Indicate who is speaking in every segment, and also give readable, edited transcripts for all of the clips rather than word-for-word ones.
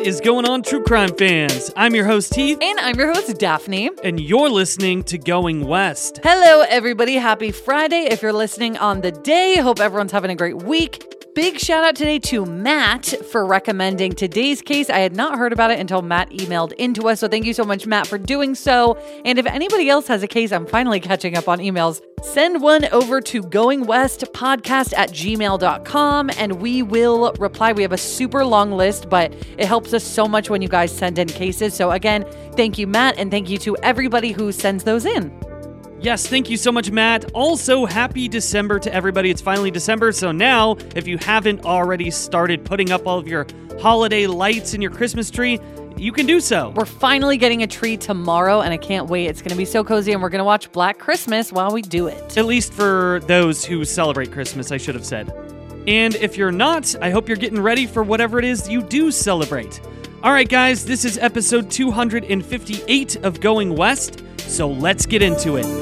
Speaker 1: is going on, true crime fans? I'm your host, Heath.
Speaker 2: And I'm your host, Daphne.
Speaker 1: And you're listening to Going West.
Speaker 2: Hello, everybody. Happy Friday. If you're listening on the day, hope everyone's having a great week. Big shout out today to Matt for recommending today's case. I had not heard about it until Matt emailed into us, so thank you so much, Matt, for doing so. And if anybody else has a case, I'm finally catching up on emails, send one over to goingwestpodcast@gmail.com and we will reply. We have a super long list, but it helps us so much when you guys send in cases. So again, thank you, Matt, and thank you to everybody who sends those in.
Speaker 1: Yes, thank you so much, Matt. Also, happy December to everybody. It's finally December, so now, if you haven't already started putting up all of your holiday lights in your Christmas tree, you can do so.
Speaker 2: We're finally getting a tree tomorrow, and I can't wait. It's going to be so cozy, and we're going to watch Black Christmas while we do it.
Speaker 1: At least for those who celebrate Christmas, I should have said. And if you're not, I hope you're getting ready for whatever it is you do celebrate. All right, guys, this is episode 258 of Going West, so let's get into it.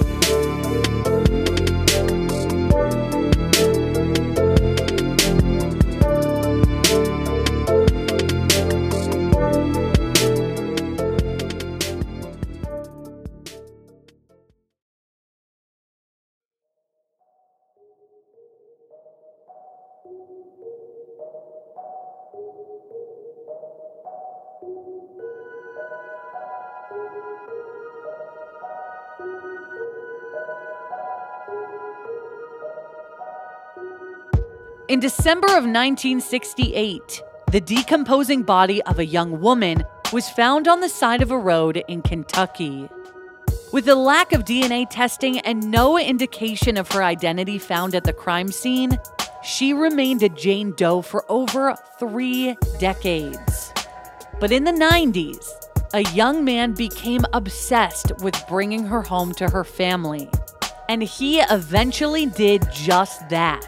Speaker 2: In December of 1968, the decomposing body of a young woman was found on the side of a road in Kentucky. With the lack of DNA testing and no indication of her identity found at the crime scene, she remained a Jane Doe for over 3 decades. But in the 90s, a young man became obsessed with bringing her home to her family, and he eventually did just that.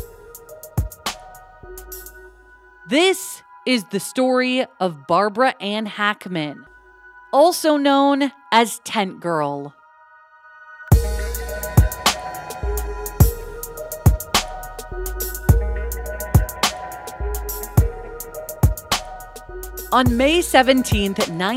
Speaker 2: This is the story of Barbara Ann Hackman, also known as Tent Girl. On May 17,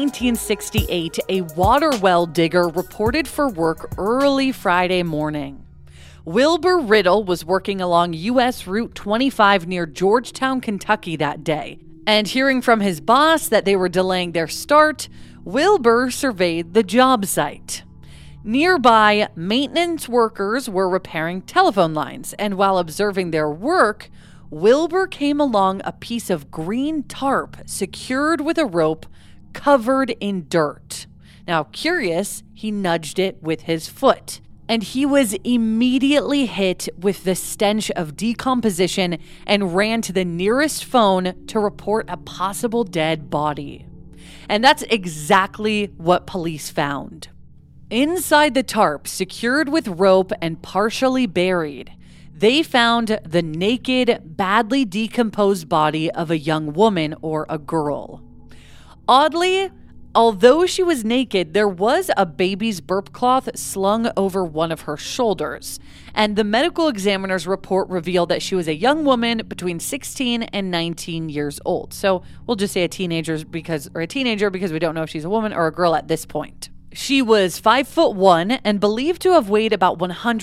Speaker 2: 1968, a water well digger reported for work early Friday morning. Wilbur Riddle was working along U.S. Route 25 near Georgetown, Kentucky that day, and hearing from his boss that they were delaying their start, Wilbur surveyed the job site. Nearby, maintenance workers were repairing telephone lines, and while observing their work, Wilbur came along a piece of green tarp secured with a rope covered in dirt. Now, curious, he nudged it with his foot. And he was immediately hit with the stench of decomposition and ran to the nearest phone to report a possible dead body. And that's exactly what police found. Inside the tarp, secured with rope and partially buried, they found the naked, badly decomposed body of a young woman or a girl. Oddly, although she was naked, there was a baby's burp cloth slung over one of her shoulders, and the medical examiner's report revealed that she was a young woman between 16 and 19 years old. So we'll just say a teenager because we don't know if she's a woman or a girl at this point. She was 5'1" and believed to have weighed about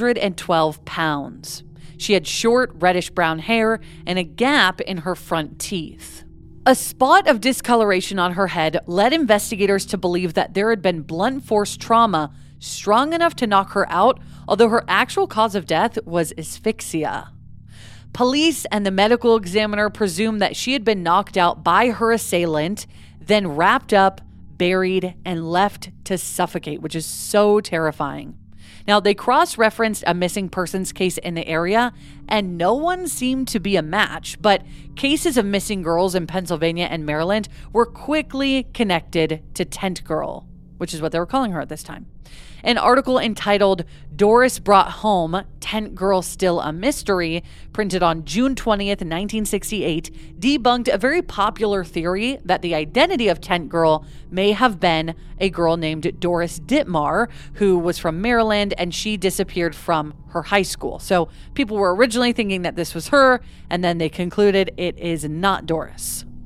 Speaker 2: 112 pounds. She had short, reddish-brown hair and a gap in her front teeth. A spot of discoloration on her head led investigators to believe that there had been blunt force trauma strong enough to knock her out, although her actual cause of death was asphyxia. Police and the medical examiner presumed that she had been knocked out by her assailant, then wrapped up, buried, and left to suffocate, which is so terrifying. Now, they cross-referenced a missing persons case in the area, and no one seemed to be a match, but cases of missing girls in Pennsylvania and Maryland were quickly connected to Tent Girl, which is what they were calling her at this time. An article entitled "Doris Brought Home, Tent Girl Still a Mystery," printed on June 20th, 1968, debunked a very popular theory that the identity of Tent Girl may have been a girl named Doris Ditmar, who was from Maryland, and she disappeared from her high school. So people were originally thinking that this was her, and then they concluded it is not Doris.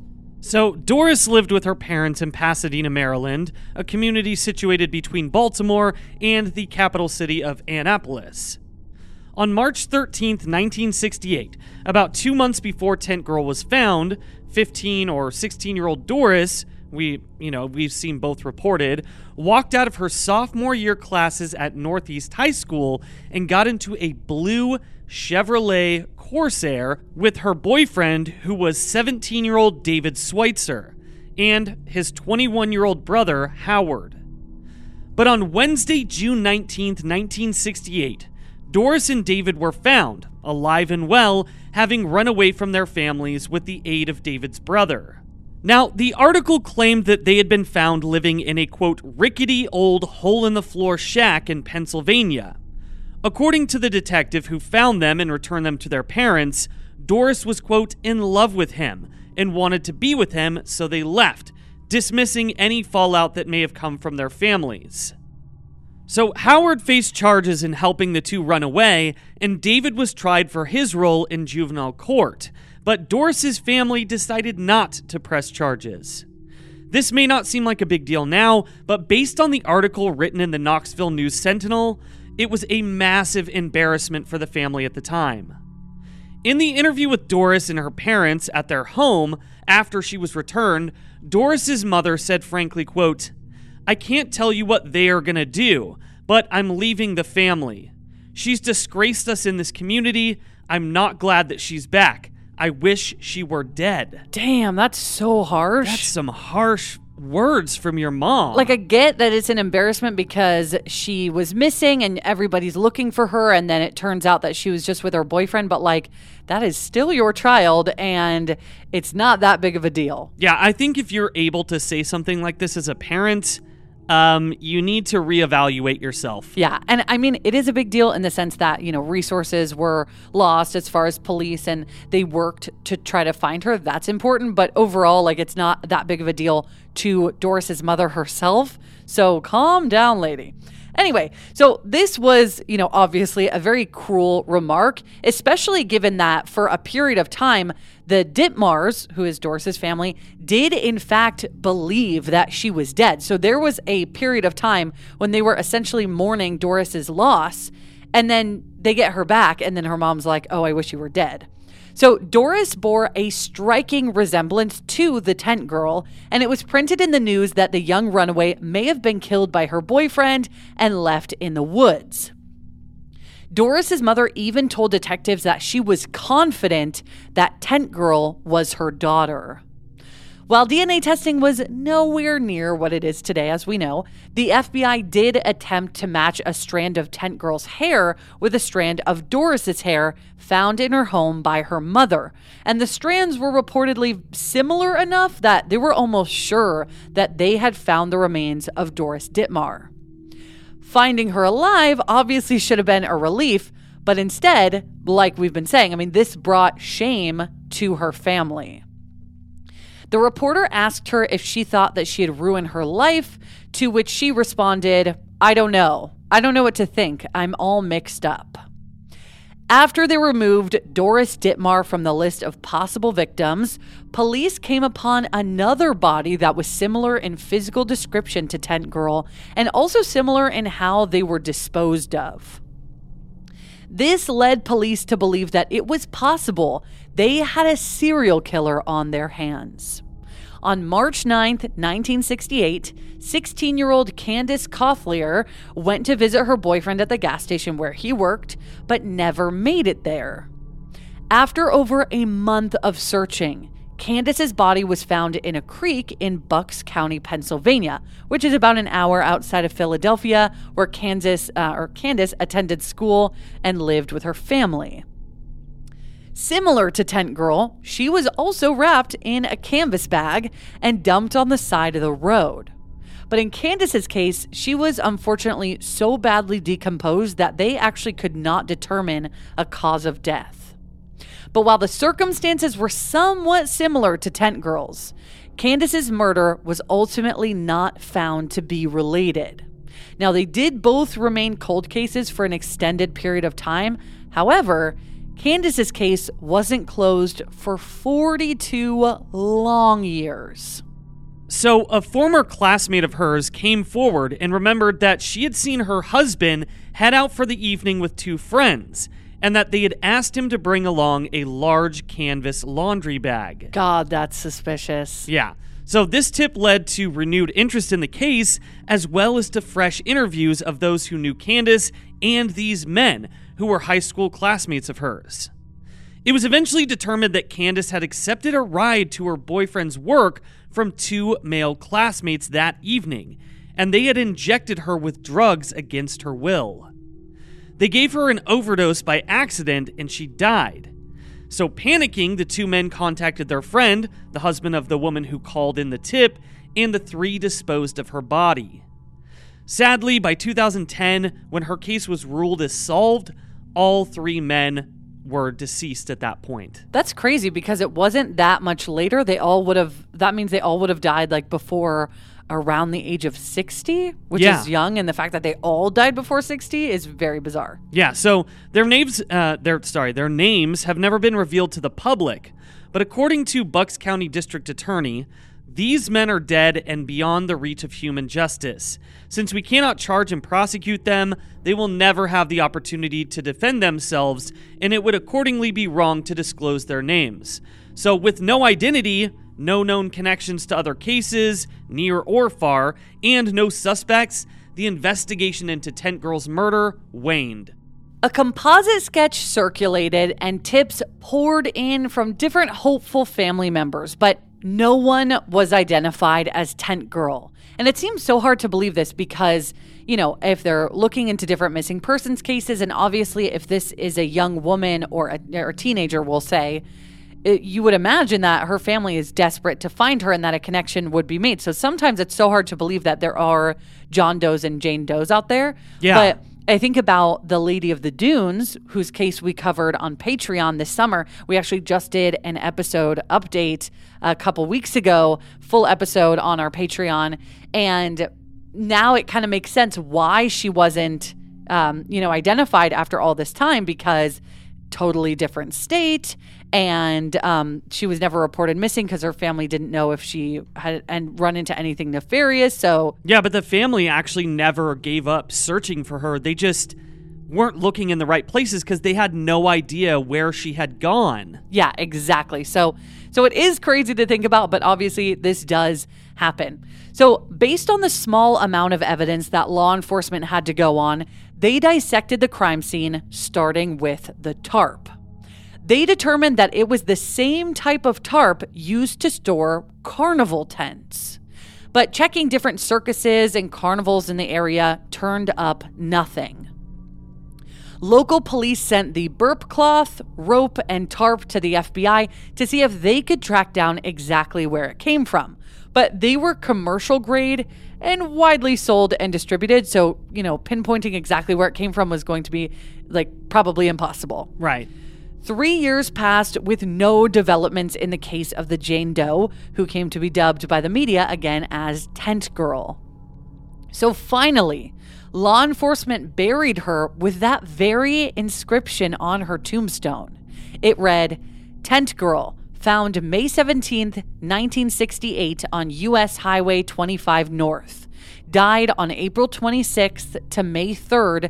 Speaker 1: So, Doris lived with her parents in Pasadena, Maryland, a community situated between Baltimore and the capital city of Annapolis. On March 13th, 1968, about 2 months before Tent Girl was found, 15 or 16-year-old Doris, we've seen both reported, walked out of her sophomore year classes at Northeast High School and got into a blue Chevrolet Corsair with her boyfriend, who was 17-year-old David Schweitzer, and his 21-year-old brother, Howard. But on Wednesday, June 19th, 1968, Doris and David were found, alive and well, having run away from their families with the aid of David's brother. Now, the article claimed that they had been found living in a, quote, rickety old hole-in-the-floor shack in Pennsylvania. According to the detective who found them and returned them to their parents, Doris was, quote, in love with him and wanted to be with him, so they left, dismissing any fallout that may have come from their families. So Howard faced charges in helping the two run away, and David was tried for his role in juvenile court, but Doris's family decided not to press charges. This may not seem like a big deal now, but based on the article written in the Knoxville News-Sentinel, it was a massive embarrassment for the family at the time. In the interview with Doris and her parents at their home after she was returned, Doris's mother said frankly, quote, "I can't tell you what they are going to do, but I'm leaving the family. She's disgraced us in this community. I'm not glad that she's back. I wish she were dead."
Speaker 2: Damn, that's so harsh.
Speaker 1: That's some harsh words from your mom.
Speaker 2: Like, I get that it's an embarrassment because she was missing and everybody's looking for her, and then it turns out that she was just with her boyfriend, but like, that is still your child and it's not that big of a deal.
Speaker 1: Yeah, I think if you're able to say something like this as a parent, you need to reevaluate yourself.
Speaker 2: Yeah, and I mean, it is a big deal in the sense that, resources were lost as far as police, and they worked to try to find her. That's important, but overall, like, it's not that big of a deal to Doris's mother herself. So calm down, lady. Anyway, so this was, obviously a very cruel remark, especially given that for a period of time, the Ditmars, who is Doris's family, did in fact believe that she was dead. So there was a period of time when they were essentially mourning Doris's loss, and then they get her back, and then her mom's like, "Oh, I wish you were dead." So Doris bore a striking resemblance to the Tent Girl, and it was printed in the news that the young runaway may have been killed by her boyfriend and left in the woods. Doris's mother even told detectives that she was confident that Tent Girl was her daughter. While DNA testing was nowhere near what it is today, as we know, the FBI did attempt to match a strand of Tent Girl's hair with a strand of Doris's hair found in her home by her mother. And the strands were reportedly similar enough that they were almost sure that they had found the remains of Doris Ditmar. Finding her alive obviously should have been a relief, but instead, like we've been saying, this brought shame to her family. The reporter asked her if she thought that she had ruined her life, to which she responded, "I don't know. I don't know what to think. I'm all mixed up." After they removed Doris Ditmar from the list of possible victims, police came upon another body that was similar in physical description to Tent Girl and also similar in how they were disposed of. This led police to believe that it was possible they had a serial killer on their hands. On March 9th, 1968, 16-year-old Candace Cothlier went to visit her boyfriend at the gas station where he worked, but never made it there. After over a month of searching, Candace's body was found in a creek in Bucks County, Pennsylvania, which is about an hour outside of Philadelphia, where Candace attended school and lived with her family. Similar to Tent Girl, she was also wrapped in a canvas bag and dumped on the side of the road. But in Candace's case, she was unfortunately so badly decomposed that they actually could not determine a cause of death. But while the circumstances were somewhat similar to Tent Girl's, Candace's murder was ultimately not found to be related. Now, they did both remain cold cases for an extended period of time. However, Candace's case wasn't closed for 42 long years.
Speaker 1: So a former classmate of hers came forward and remembered that she had seen her husband head out for the evening with 2 friends, and that they had asked him to bring along a large canvas laundry bag.
Speaker 2: God, that's suspicious.
Speaker 1: Yeah. So this tip led to renewed interest in the case, as well as to fresh interviews of those who knew Candace and these men, who were high school classmates of hers. It was eventually determined that Candace had accepted a ride to her boyfriend's work from 2 male classmates that evening, and they had injected her with drugs against her will. They gave her an overdose by accident, and she died. So panicking, the 2 men contacted their friend, the husband of the woman who called in the tip, and the 3 disposed of her body. Sadly, by 2010, when her case was ruled as solved, all 3 men were deceased at that point.
Speaker 2: That's crazy because it wasn't that much later. That means they all would have died like before around the age of 60, which is young, and the fact that they all died before 60 is very bizarre.
Speaker 1: Yeah, so their names have never been revealed to the public, but according to Bucks County District Attorney, these men are dead and beyond the reach of human justice. Since we cannot charge and prosecute them, they will never have the opportunity to defend themselves, and it would accordingly be wrong to disclose their names. So with no identity, no known connections to other cases, near or far, and no suspects, the investigation into Tent Girl's murder waned.
Speaker 2: A composite sketch circulated and tips poured in from different hopeful family members, but no one was identified as Tent Girl. And it seems so hard to believe this because, if they're looking into different missing persons cases, and obviously if this is a young woman or a teenager, we'll say, you would imagine that her family is desperate to find her and that a connection would be made. So sometimes it's so hard to believe that there are John Does and Jane Does out there.
Speaker 1: Yeah.
Speaker 2: But I think about the Lady of the Dunes, whose case we covered on Patreon this summer. We actually just did an episode update a couple weeks ago, full episode on our Patreon. And now it kind of makes sense why she wasn't, identified after all this time, because totally different state. And she was never reported missing because her family didn't know if she had run into anything nefarious. So
Speaker 1: yeah, but the family actually never gave up searching for her. They just weren't looking in the right places because they had no idea where she had gone.
Speaker 2: Yeah, exactly. So it is crazy to think about, but obviously this does happen. So based on the small amount of evidence that law enforcement had to go on, they dissected the crime scene, starting with the tarp. They determined that it was the same type of tarp used to store carnival tents. But checking different circuses and carnivals in the area turned up nothing. Local police sent the burp cloth, rope, and tarp to the FBI to see if they could track down exactly where it came from. But they were commercial grade and widely sold and distributed, so, pinpointing exactly where it came from was going to be, probably impossible.
Speaker 1: Right.
Speaker 2: 3 years passed with no developments in the case of the Jane Doe, who came to be dubbed by the media again as Tent Girl. So finally, law enforcement buried her with that very inscription on her tombstone. It read, "Tent Girl, found May 17th, 1968 on U.S. Highway 25 North. Died on April 26th to May 3rd,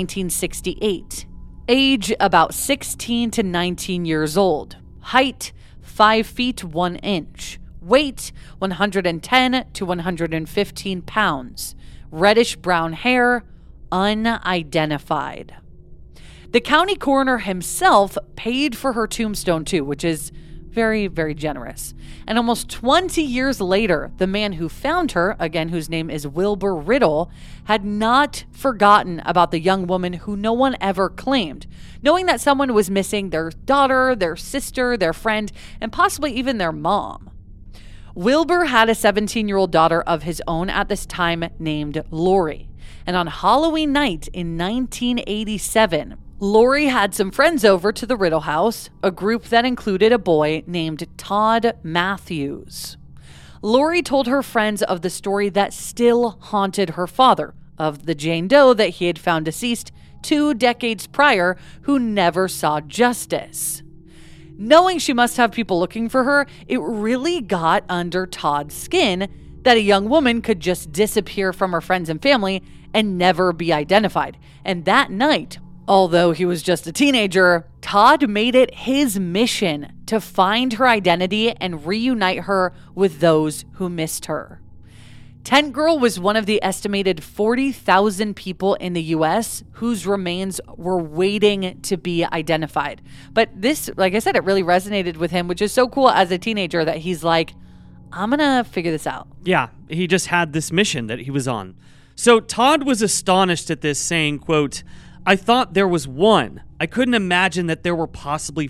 Speaker 2: 1968. Age about 16 to 19 years old. Height 5 feet 1 inch. Weight 110 to 115 pounds. Reddish brown hair, unidentified." The county coroner himself paid for her tombstone too, which is very, very generous. And almost 20 years later, the man who found her, again, whose name is Wilbur Riddle, had not forgotten about the young woman who no one ever claimed, knowing that someone was missing their daughter, their sister, their friend, and possibly even their mom. Wilbur had a 17-year-old daughter of his own at this time named Lori. And on Halloween night in 1987, Lori had some friends over to the Riddle house, a group that included a boy named Todd Matthews. Lori told her friends of the story that still haunted her father, of the Jane Doe that he had found deceased 2 decades prior who never saw justice. Knowing she must have people looking for her, it really got under Todd's skin that a young woman could just disappear from her friends and family and never be identified. And that night, although he was just a teenager, Todd made it his mission to find her identity and reunite her with those who missed her. Tent Girl was one of the estimated 40,000 people in the U.S. whose remains were waiting to be identified. But this, like I said, it really resonated with him, which is so cool as a teenager that he's like, I'm going to figure this out.
Speaker 1: Yeah, he just had this mission that he was on. So Todd was astonished at this, saying, quote, I thought there was one. I couldn't imagine that there were possibly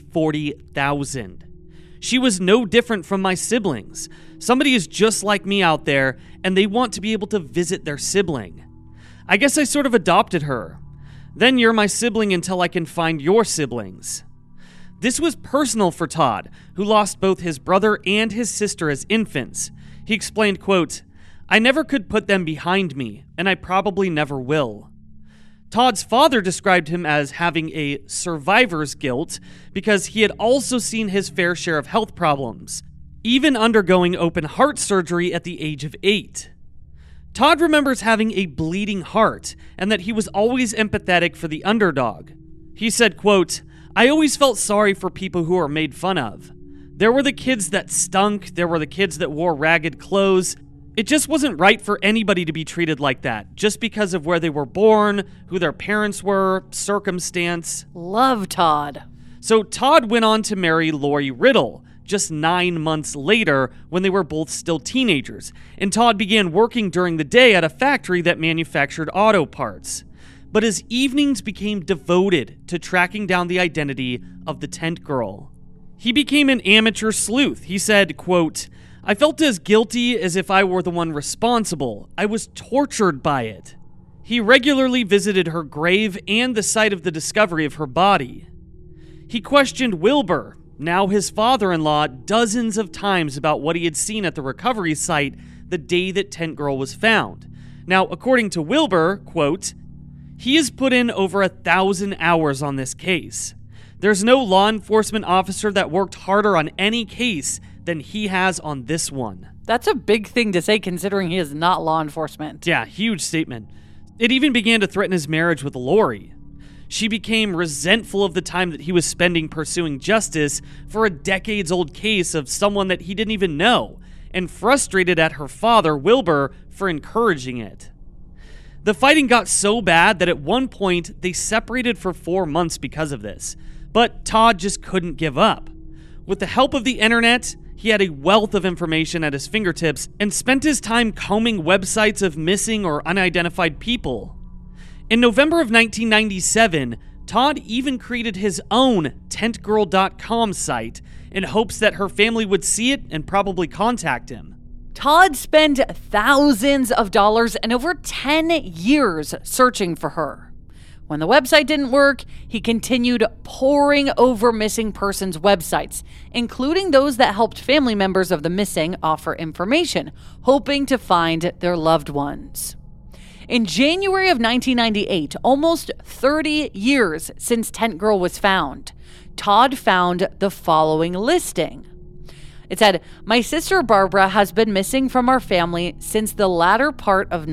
Speaker 1: 40,000. She was no different from my siblings. Somebody is just like me out there, and they want to be able to visit their sibling. I guess I sort of adopted her. Then you're my sibling until I can find your siblings. This was personal for Todd, who lost both his brother and his sister as infants. He explained, quote, I never could put them behind me, and I probably never will. Todd's father described him as having a survivor's guilt because he had also seen his fair share of health problems, even undergoing open heart surgery at the age of 8. Todd remembers having a bleeding heart and that he was always empathetic for the underdog. He said, quote, I always felt sorry for people who are made fun of. There were the kids that stunk, there were the kids that wore ragged clothes. It just wasn't right for anybody to be treated like that, just because of where they were born, who their parents were, circumstance.
Speaker 2: Love Todd.
Speaker 1: So Todd went on to marry Lori Riddle just 9 months later when they were both still teenagers, and Todd began working during the day at a factory that manufactured auto parts. But his evenings became devoted to tracking down the identity of the Tent Girl. He became an amateur sleuth. He said, quote, I felt as guilty as if I were the one responsible. I was tortured by it. He regularly visited her grave and the site of the discovery of her body. He questioned Wilbur, now his father-in-law, dozens of times about what he had seen at the recovery site the day that Tent Girl was found. Now, according to Wilbur, quote, he has put in over 1,000 hours on this case. There's no law enforcement officer that worked harder on any case than he has on this one.
Speaker 2: That's a big thing to say considering he is not law enforcement.
Speaker 1: Yeah, huge statement. It even began to threaten his marriage with Lori. She became resentful of the time that he was spending pursuing justice for a decades-old case of someone that he didn't even know, and frustrated at her father, Wilbur, for encouraging it. The fighting got so bad that at one point they separated for 4 months because of this, but Todd just couldn't give up. With the help of the internet, he had a wealth of information at his fingertips and spent his time combing websites of missing or unidentified people. In November of 1997, Todd even created his own TentGirl.com site in hopes that her family would see it and probably contact him.
Speaker 2: Todd spent thousands of dollars and over 10 years searching for her. When the website didn't work, he continued poring over missing persons' websites, including those that helped family members of the missing offer information, hoping to find their loved ones. In January of 1998, almost 30 years since Tent Girl was found, Todd found the following listing. It said, my sister Barbara has been missing from our family since the latter part of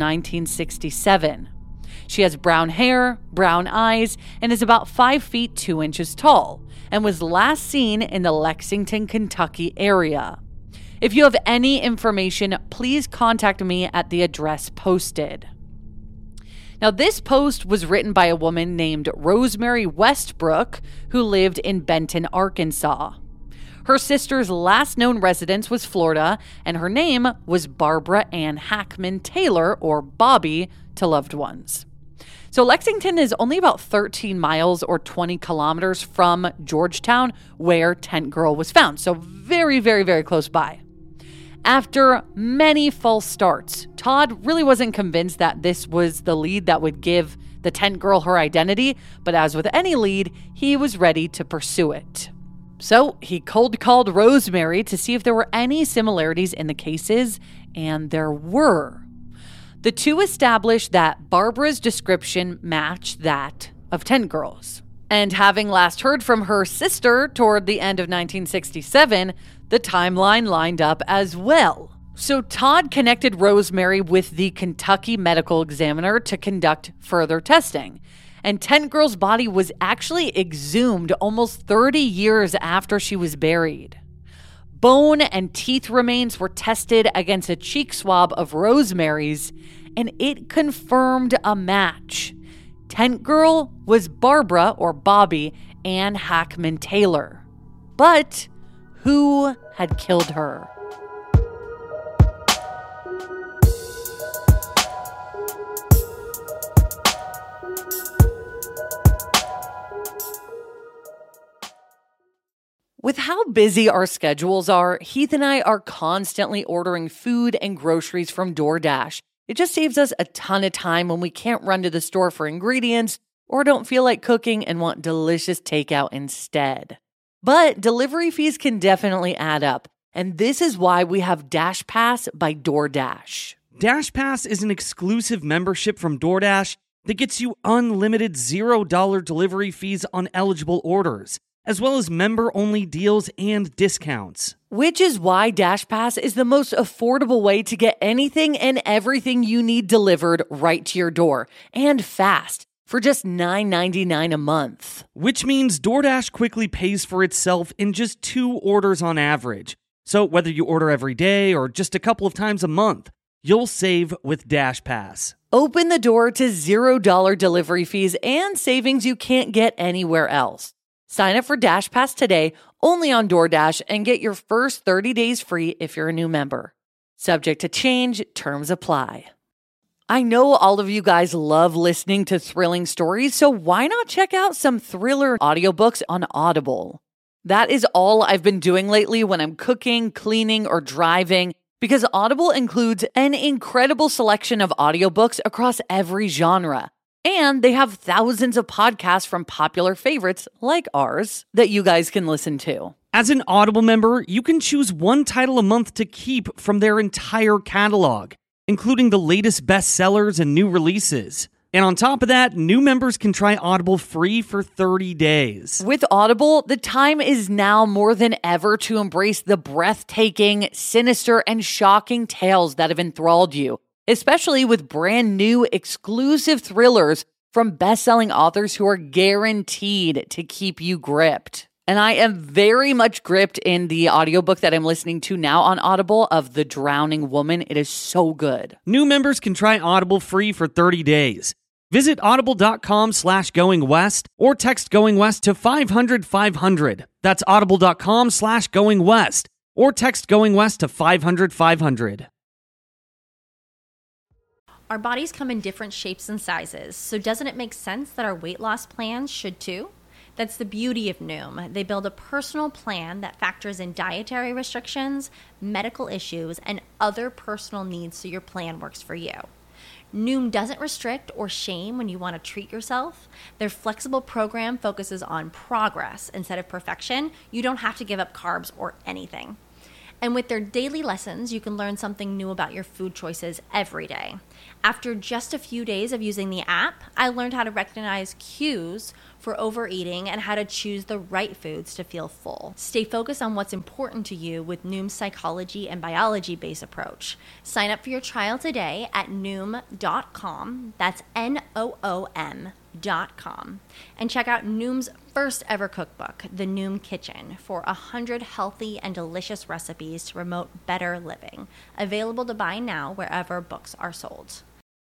Speaker 2: 1967. She has brown hair, brown eyes, and is about 5 feet 2 inches tall, and was last seen in the Lexington, Kentucky area. If you have any information, please contact me at the address posted. Now, this post was written by a woman named Rosemary Westbrook, who lived in Benton, Arkansas. Her sister's last known residence was Florida, and her name was Barbara Ann Hackman Taylor, or Bobby, to loved ones. So Lexington is only about 13 miles or 20 kilometers from Georgetown, where Tent Girl was found. So very, very, very close by. After many false starts, Todd really wasn't convinced that this was the lead that would give the Tent Girl her identity, but as with any lead, he was ready to pursue it. So he cold called Rosemary to see if there were any similarities in the cases, and there were. The two established that Barbara's description matched that of Tent Girls. And having last heard from her sister toward the end of 1967, the timeline lined up as well. So Todd connected Rosemary with the Kentucky Medical Examiner to conduct further testing. And Tent Girl's body was actually exhumed almost 30 years after she was buried. Bone and teeth remains were tested against a cheek swab of Rosemary's, and it confirmed a match. Tent Girl was Barbara, or Bobby, Ann Hackman Taylor. But who had killed her? With how busy our schedules are, Heath and I are constantly ordering food and groceries from DoorDash. It just saves us a ton of time when we can't run to the store for ingredients or don't feel like cooking and want delicious takeout instead. But delivery fees can definitely add up, and this is why we have Dash Pass by DoorDash.
Speaker 1: Dash Pass is an exclusive membership from DoorDash that gets you unlimited $0 delivery fees on eligible orders, as well as member-only deals and discounts.
Speaker 2: Which is why Dash Pass is the most affordable way to get anything and everything you need delivered right to your door, and fast, for just $9.99 a month.
Speaker 1: Which means DoorDash quickly pays for itself in just 2 orders on average. So whether you order every day or just a couple of times a month, you'll save with Dash Pass.
Speaker 2: Open the door to $0 delivery fees and savings you can't get anywhere else. Sign up for Dash Pass today, only on DoorDash, and get your first 30 days free if you're a new member. Subject to change, terms apply. I know all of you guys love listening to thrilling stories, so why not check out some thriller audiobooks on Audible? That is all I've been doing lately when I'm cooking, cleaning, or driving, because Audible includes an incredible selection of audiobooks across every genre. And they have thousands of podcasts from popular favorites like ours that you guys can listen to.
Speaker 1: As an Audible member, you can choose one title a month to keep from their entire catalog, including the latest bestsellers and new releases. And on top of that, new members can try Audible free for 30 days.
Speaker 2: With Audible, the time is now more than ever to embrace the breathtaking, sinister, and shocking tales that have enthralled you, especially with brand new exclusive thrillers from best-selling authors who are guaranteed to keep you gripped. And I am very much gripped in the audiobook that I'm listening to now on Audible of The Drowning Woman. It is so good.
Speaker 1: New members can try Audible free for 30 days. Visit audible.com/goingwest or text Going West to 500-500. That's audible.com/goingwest or text Going West to 500-500.
Speaker 3: Our bodies come in different shapes and sizes, so doesn't it make sense that our weight loss plans should too? That's the beauty of Noom. They build a personal plan that factors in dietary restrictions, medical issues, and other personal needs so your plan works for you. Noom doesn't restrict or shame when you want to treat yourself. Their flexible program focuses on progress instead of perfection. You don't have to give up carbs or anything. And with their daily lessons, you can learn something new about your food choices every day. After just a few days of using the app, I learned how to recognize cues for overeating and how to choose the right foods to feel full. Stay focused on what's important to you with Noom's psychology and biology-based approach. Sign up for your trial today at Noom.com. That's Noom.com. And check out Noom's first ever cookbook, The Noom Kitchen, for 100 healthy and delicious recipes to promote better living. Available to buy now wherever books are sold.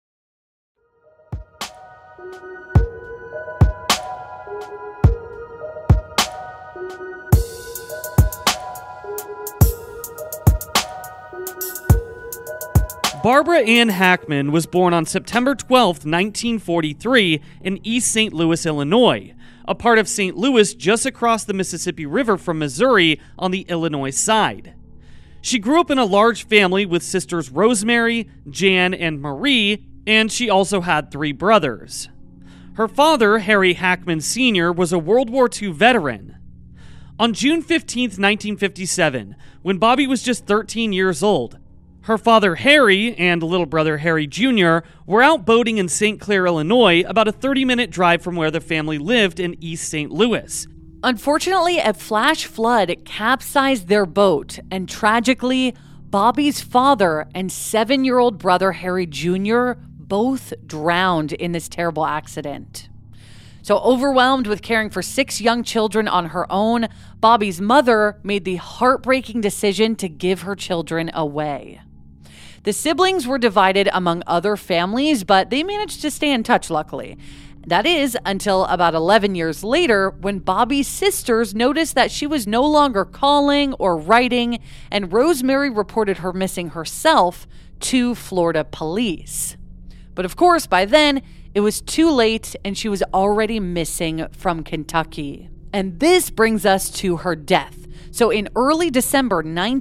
Speaker 1: Barbara Ann Hackman was born on September 12, 1943 in East St. Louis, Illinois, a part of St. Louis just across the Mississippi River from Missouri on the Illinois side. She grew up in a large family with sisters Rosemary, Jan, and Marie, and she also had 3 brothers. Her father, Harry Hackman Sr., was a World War II veteran. On June 15, 1957, when Bobby was just 13 years old, Her father, Harry, and little brother, Harry Jr., were out boating in St. Clair, Illinois, about a 30-minute drive from where the family lived in East St. Louis.
Speaker 2: Unfortunately, a flash flood capsized their boat, and tragically, Bobby's father and 7-year-old brother, Harry Jr., both drowned in this terrible accident. So overwhelmed with caring for 6 young children on her own, Bobby's mother made the heartbreaking decision to give her children away. The siblings were divided among other families, but they managed to stay in touch, luckily. That is, until about 11 years later, when Bobby's sisters noticed that she was no longer calling or writing, and Rosemary reported her missing herself to Florida police. But of course, by then, it was too late, and she was already missing from Kentucky. And this brings us to her death. So in early December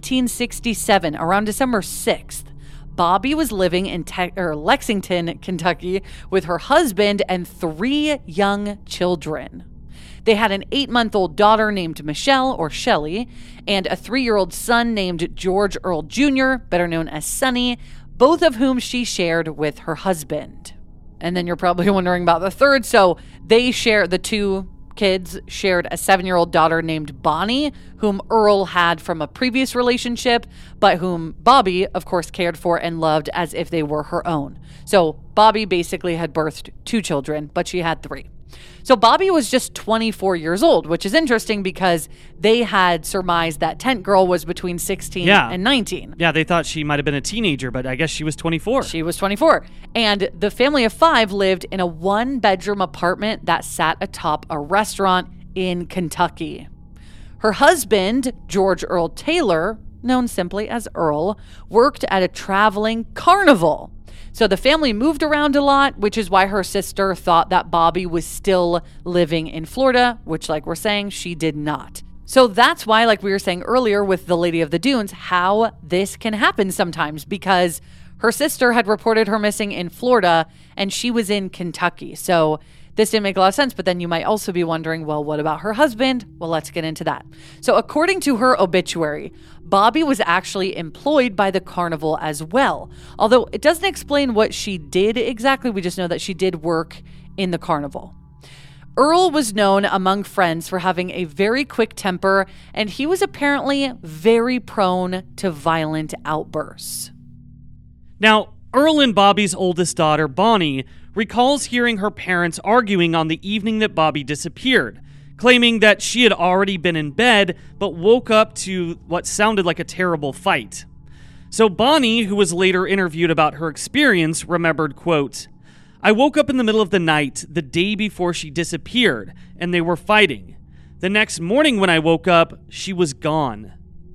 Speaker 2: 1967, around December 6th, Bobby was living in Lexington, Kentucky, with her husband and 3 young children. They had an 8-month-old daughter named Michelle, or Shelley, and a 3-year-old son named George Earl Jr., better known as Sonny, both of whom she shared with her husband. And then you're probably wondering about the third. So the 2 kids shared a 7-year-old daughter named Bonnie, whom Earl had from a previous relationship, but whom Bobby, of course, cared for and loved as if they were her own. So Bobby basically had birthed 2 children, but she had 3. So Bobby was just 24 years old, which is interesting because they had surmised that Tent Girl was between 16 and 19.
Speaker 1: Yeah, they thought she might have been a teenager, but I guess she was 24.
Speaker 2: She was 24. And the family of 5 lived in a 1-bedroom apartment that sat atop a restaurant in Kentucky. Her husband, George Earl Taylor, known simply as Earl, worked at a traveling carnival. So the family moved around a lot, which is why her sister thought that Bobby was still living in Florida, which, like we're saying, she did not. So that's why, like we were saying earlier with the Lady of the Dunes, how this can happen sometimes, because her sister had reported her missing in Florida and she was in Kentucky. So this didn't make a lot of sense, but then you might also be wondering, well, what about her husband? Well, let's get into that. So according to her obituary, Bobby was actually employed by the carnival as well. Although it doesn't explain what she did exactly, we just know that she did work in the carnival. Earl was known among friends for having a very quick temper, and he was apparently very prone to violent outbursts.
Speaker 1: Now, Earl and Bobby's oldest daughter, Bonnie, recalls hearing her parents arguing on the evening that Bobby disappeared, claiming that she had already been in bed but woke up to what sounded like a terrible fight. So Bonnie, who was later interviewed about her experience, remembered, quote, "I woke up in the middle of the night the day before she disappeared, and they were fighting. The next morning when I woke up, she was gone."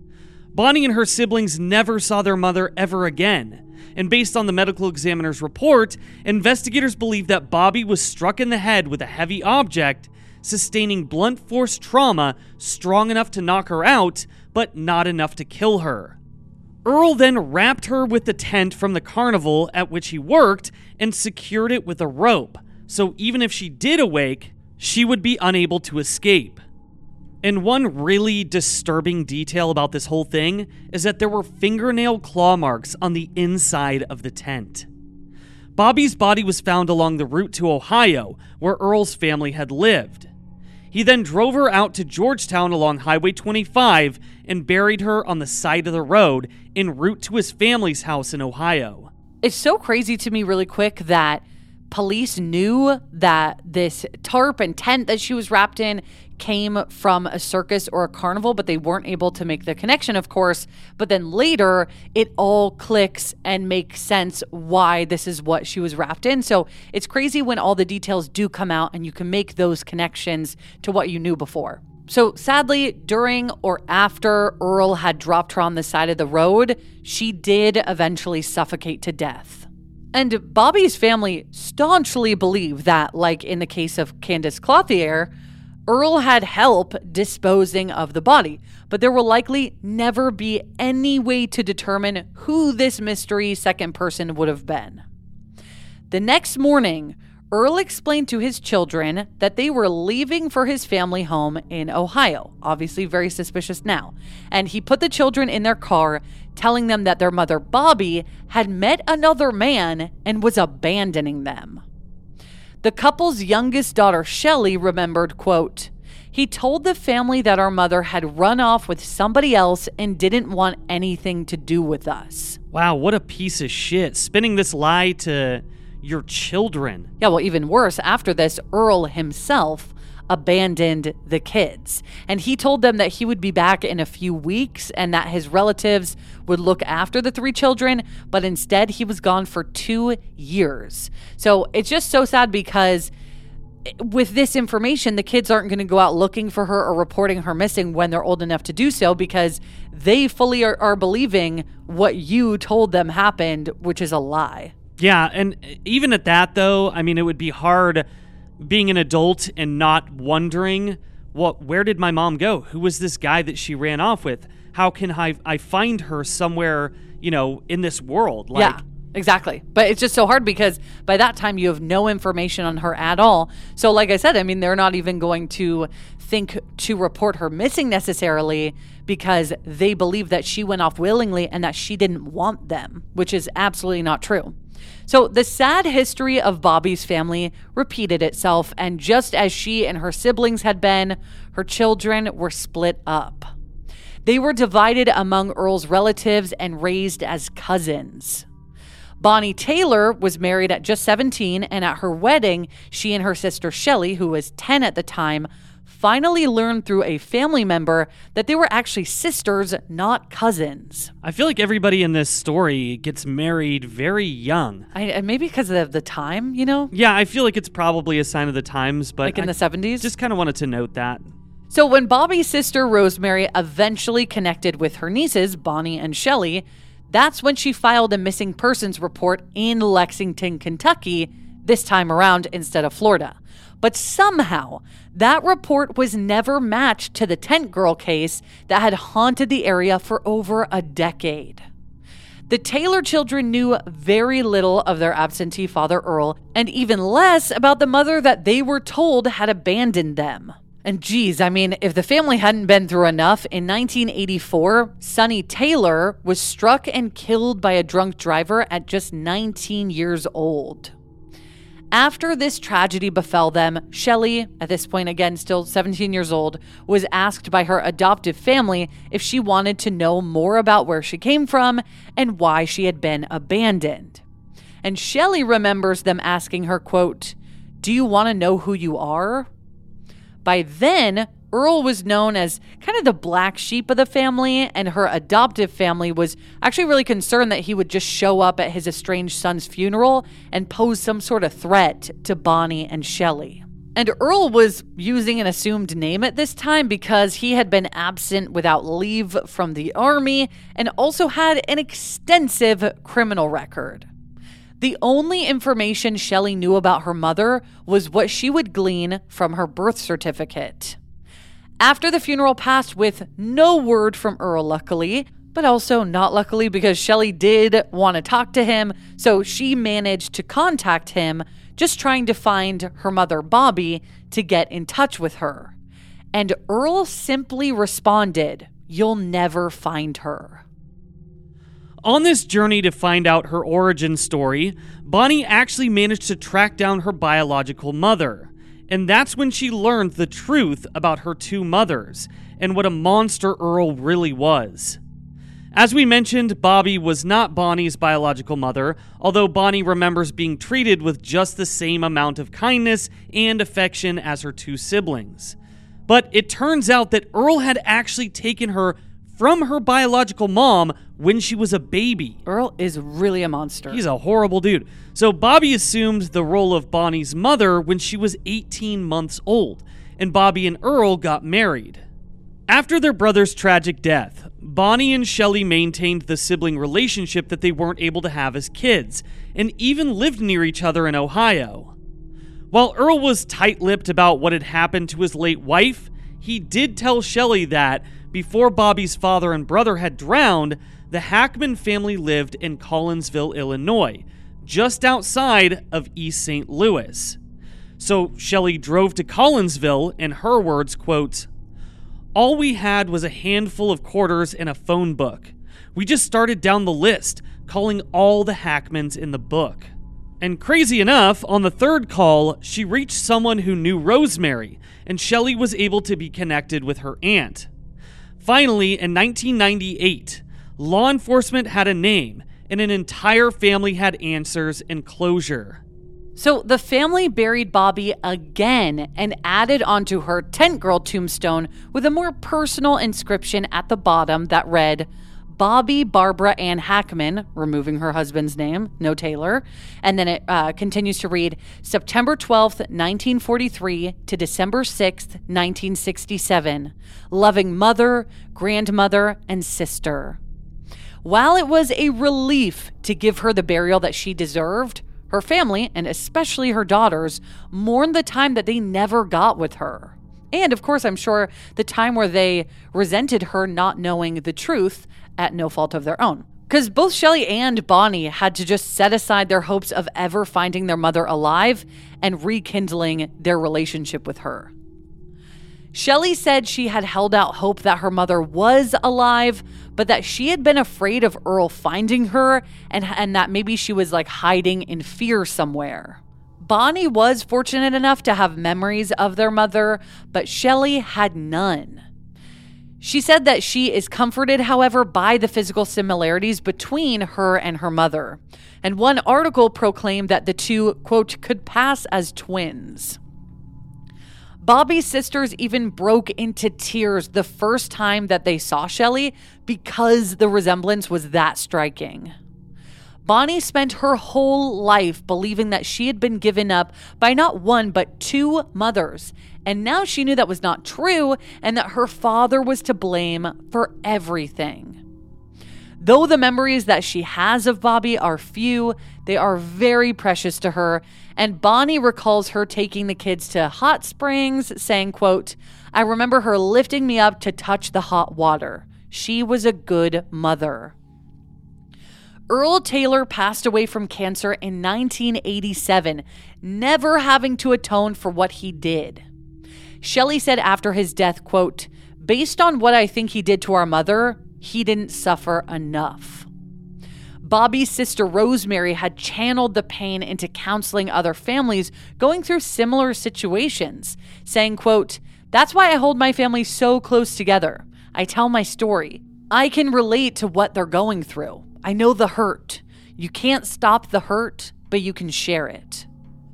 Speaker 1: Bonnie and her siblings never saw their mother ever again. And based on the medical examiner's report, investigators believe that Bobby was struck in the head with a heavy object, sustaining blunt force trauma strong enough to knock her out, but not enough to kill her. Earl then wrapped her with the tent from the carnival at which he worked and secured it with a rope, so even if she did awake, she would be unable to escape. And one really disturbing detail about this whole thing is that there were fingernail claw marks on the inside of the tent. Bobby's body was found along the route to Ohio, where Earl's family had lived. He then drove her out to Georgetown along Highway 25 and buried her on the side of the road en route to his family's house in Ohio.
Speaker 2: It's so crazy to me really quick that police knew that this tarp and tent that she was wrapped in came from a circus or a carnival, but they weren't able to make the connection, of course. But then later, it all clicks and makes sense why this is what she was wrapped in. So it's crazy when all the details do come out and you can make those connections to what you knew before. So sadly, during or after Earl had dropped her on the side of the road, she did eventually suffocate to death. And Bobby's family staunchly believed that, like in the case of Candace Clothier, Earl had help disposing of the body, but there will likely never be any way to determine who this mystery second person would have been. The next morning, Earl explained to his children that they were leaving for his family home in Ohio, obviously very suspicious now, and he put the children in their car, telling them that their mother, Bobby, had met another man and was abandoning them. The couple's youngest daughter, Shelley, remembered, quote, "He told the family that our mother had run off with somebody else and didn't want anything to do with us."
Speaker 1: Wow, what a piece of shit. Spinning this lie to your children.
Speaker 2: Yeah, well, even worse, after this, Earl himself abandoned the kids. And he told them that he would be back in a few weeks and that his relatives would look after the 3 children, but instead he was gone for 2 years. So it's just so sad because with this information, the kids aren't going to go out looking for her or reporting her missing when they're old enough to do so because they fully are believing what you told them happened, which is a lie.
Speaker 1: Yeah, and even at that, though, I mean, it would be hard being an adult and not wondering, where did my mom go? Who was this guy that she ran off with? How can I find her somewhere, in this world?
Speaker 2: Yeah, exactly. But it's just so hard because by that time you have no information on her at all. So like I said, I mean, they're not even going to think to report her missing necessarily because they believe that she went off willingly and that she didn't want them, which is absolutely not true. So the sad history of Bobby's family repeated itself, and just as she and her siblings had been, her children were split up. They were divided among Earl's relatives and raised as cousins. Bonnie Taylor was married at just 17, and at her wedding, she and her sister Shelley, who was 10 at the time, finally learned through a family member that they were actually sisters, not cousins.
Speaker 1: I feel like everybody in this story gets married very young.
Speaker 2: Maybe because of the time,
Speaker 1: Yeah, I feel like it's probably a sign of the times, but
Speaker 2: like in the 70s?
Speaker 1: Just kind of wanted to note that.
Speaker 2: So when Bobby's sister Rosemary eventually connected with her nieces, Bonnie and Shelley, that's when she filed a missing persons report in Lexington, Kentucky, this time around instead of Florida. But somehow, that report was never matched to the Tent Girl case that had haunted the area for over a decade. The Taylor children knew very little of their absentee father, Earl, and even less about the mother that they were told had abandoned them. And geez, I mean, if the family hadn't been through enough, in 1984, Sonny Taylor was struck and killed by a drunk driver at just 19 years old. After this tragedy befell them, Shelley, at this point again still 17 years old, was asked by her adoptive family if she wanted to know more about where she came from and why she had been abandoned. And Shelley remembers them asking her, quote, "Do you want to know who you are?" By then, Earl was known as kind of the black sheep of the family, and her adoptive family was actually really concerned that he would just show up at his estranged son's funeral and pose some sort of threat to Bonnie and Shelley. And Earl was using an assumed name at this time because he had been absent without leave from the army and also had an extensive criminal record. The only information Shelley knew about her mother was what she would glean from her birth certificate. After the funeral passed with no word from Earl, luckily, but also not luckily because Shelley did want to talk to him, so she managed to contact him, just trying to find her mother, Bobby, to get in touch with her. And Earl simply responded, "You'll never find her."
Speaker 1: On this journey to find out her origin story, Bonnie actually managed to track down her biological mother. And that's when she learned the truth about her 2 mothers and what a monster Earl really was. As we mentioned, Bobby was not Bonnie's biological mother, although Bonnie remembers being treated with just the same amount of kindness and affection as her 2 siblings. But it turns out that Earl had actually taken her from her biological mom when she was a baby.
Speaker 2: Earl is really a monster.
Speaker 1: He's a horrible dude. So Bobby assumed the role of Bonnie's mother when she was 18 months old, and Bobby and Earl got married. After their brother's tragic death, Bonnie and Shelley maintained the sibling relationship that they weren't able to have as kids, and even lived near each other in Ohio. While Earl was tight-lipped about what had happened to his late wife, he did tell Shelley that before Bobby's father and brother had drowned, the Hackman family lived in Collinsville, Illinois, just outside of East St. Louis. So Shelley drove to Collinsville, in her words, quote, "All we had was a handful of quarters and a phone book. We just started down the list, calling all the Hackmans in the book." And crazy enough, on the third call, she reached someone who knew Rosemary, and Shelley was able to be connected with her aunt. Finally, in 1998, law enforcement had a name, and an entire family had answers and closure.
Speaker 2: So the family buried Bobby again and added onto her tent girl tombstone with a more personal inscription at the bottom that read, Bobby Barbara Ann Hackman, removing her husband's name, no Taylor. And then it continues to read, September 12th, 1943 to December 6th, 1967. Loving mother, grandmother, and sister. While it was a relief to give her the burial that she deserved, her family, and especially her daughters, mourned the time that they never got with her. And of course, I'm sure the time where they resented her not knowing the truth at no fault of their own. Because both Shelley and Bonnie had to just set aside their hopes of ever finding their mother alive and rekindling their relationship with her. Shelley said she had held out hope that her mother was alive, but that she had been afraid of Earl finding her and that maybe she was like hiding in fear somewhere. Bonnie was fortunate enough to have memories of their mother, but Shelley had none. She said that she is comforted, however, by the physical similarities between her and her mother. And one article proclaimed that the two, quote, could pass as twins. Bobby's sisters even broke into tears the first time that they saw Shelley because the resemblance was that striking. Bonnie spent her whole life believing that she had been given up by not one but two mothers, and now she knew that was not true and that her father was to blame for everything. Though the memories that she has of Bobby are few, they are very precious to her, and Bonnie recalls her taking the kids to hot springs, saying, quote, I remember her lifting me up to touch the hot water. She was a good mother. Earl Taylor passed away from cancer in 1987, never having to atone for what he did. Shelley said after his death, quote, based on what I think he did to our mother, he didn't suffer enough. Bobby's sister Rosemary had channeled the pain into counseling other families going through similar situations, saying, quote, that's why I hold my family so close together. I tell my story. I can relate to what they're going through. I know the hurt. You can't stop the hurt, but you can share it.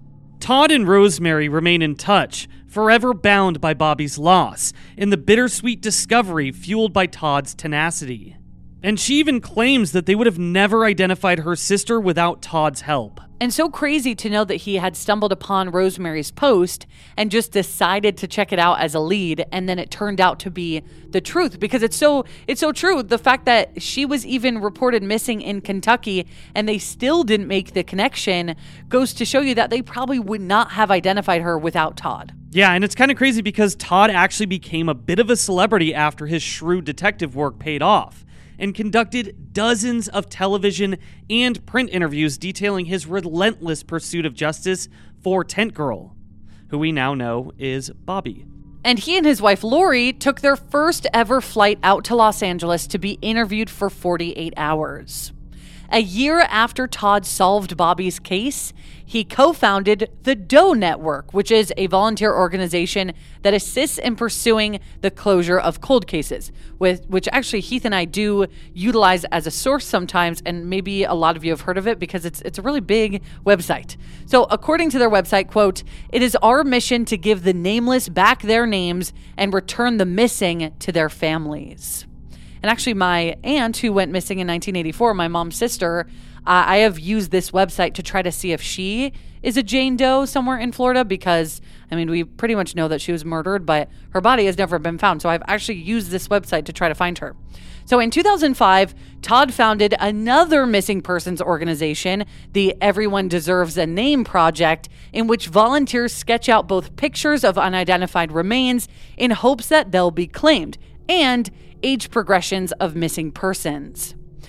Speaker 1: Todd and Rosemary remain in touch, forever bound by Bobby's loss, in the bittersweet discovery fueled by Todd's tenacity. And she even claims that they would have never identified her sister without Todd's help.
Speaker 2: And so crazy to know that he had stumbled upon Rosemary's post and just decided to check it out as a lead, and then it turned out to be the truth, because it's so true. The fact that she was even reported missing in Kentucky and they still didn't make the connection goes to show you that they probably would not have identified her without Todd.
Speaker 1: Yeah, and it's kind of crazy because Todd actually became a bit of a celebrity after his shrewd detective work paid off, and conducted dozens of television and print interviews detailing his relentless pursuit of justice for Tent Girl, who we now know is Bobby.
Speaker 2: And he and his wife Lori took their first ever flight out to Los Angeles to be interviewed for 48 hours. A year after Todd solved Bobby's case, he co-founded the Doe Network, which is a volunteer organization that assists in pursuing the closure of cold cases, which actually Heath and I do utilize as a source sometimes, and maybe a lot of you have heard of it because it's a really big website. So according to their website, quote, it is our mission to give the nameless back their names and return the missing to their families. And actually, my aunt, who went missing in 1984, my mom's sister, I have used this website to try to see if she is a Jane Doe somewhere in Florida, because, I mean, we pretty much know that she was murdered, but her body has never been found. So I've actually used this website to try to find her. So in 2005, Todd founded another missing persons organization, the Everyone Deserves a Name Project, in which volunteers sketch out both pictures of unidentified remains in hopes that they'll be claimed, and age progressions of missing persons.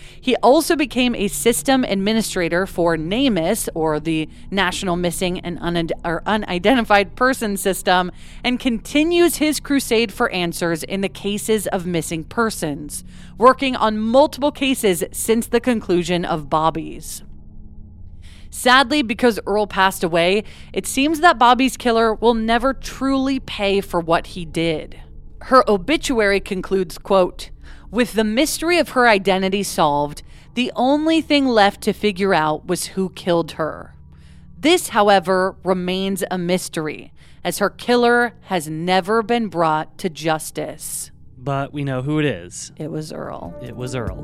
Speaker 2: He also became a system administrator for NamUs, or the National Missing and Unidentified Person System, and continues his crusade for answers in the cases of missing persons, working on multiple cases since the conclusion of Bobby's. Sadly, because Earl passed away, it seems that Bobby's killer will never truly pay for what he did. Her obituary concludes, quote, "With the mystery of her identity solved, the only thing left to figure out was who killed her. This, however, remains a mystery, as her killer has never been brought to justice."
Speaker 1: But we know who it is.
Speaker 2: It was Earl.
Speaker 1: It was Earl.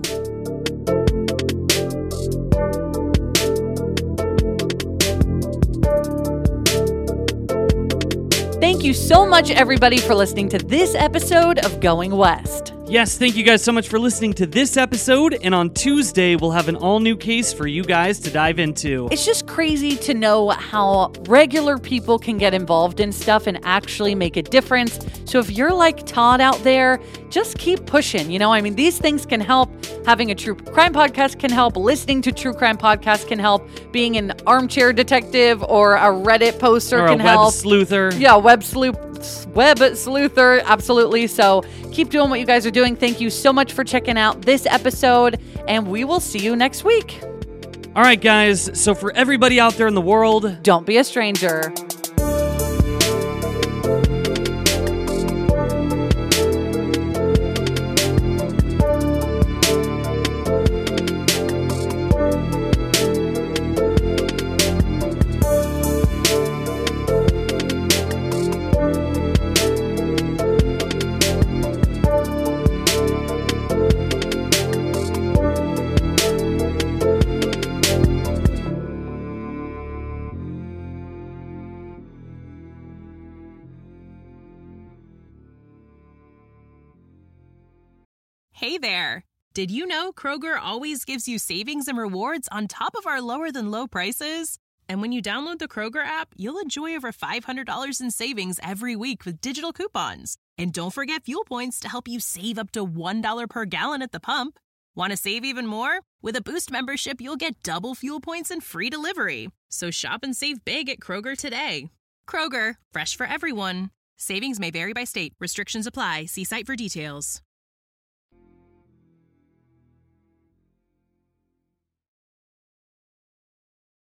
Speaker 2: Thank you so much, everybody, for listening to this episode of Going West.
Speaker 1: Yes, thank you guys so much for listening to this episode, and on Tuesday, we'll have an all-new case for you guys to dive into.
Speaker 2: It's just crazy to know how regular people can get involved in stuff and actually make a difference. So if you're like Todd out there, just keep pushing. These things can help. Having a true crime podcast can help. Listening to true crime podcasts can help. Being an armchair detective or a Reddit poster
Speaker 1: or
Speaker 2: can
Speaker 1: a
Speaker 2: help.
Speaker 1: Web sleuther.
Speaker 2: Yeah, web sleuther, absolutely. So keep doing what you guys are doing. Thank you so much for checking out this episode, and we will see you next week.
Speaker 1: All right, guys. So for everybody out there in the world,
Speaker 2: don't be a stranger.
Speaker 4: Hey there! Did you know Kroger always gives you savings and rewards on top of our lower-than-low prices? And when you download the Kroger app, you'll enjoy over $500 in savings every week with digital coupons. And don't forget fuel points to help you save up to $1 per gallon at the pump. Want to save even more? With a Boost membership, you'll get double fuel points and free delivery. So shop and save big at Kroger today. Kroger, fresh for everyone. Savings may vary by state. Restrictions apply. See site for details.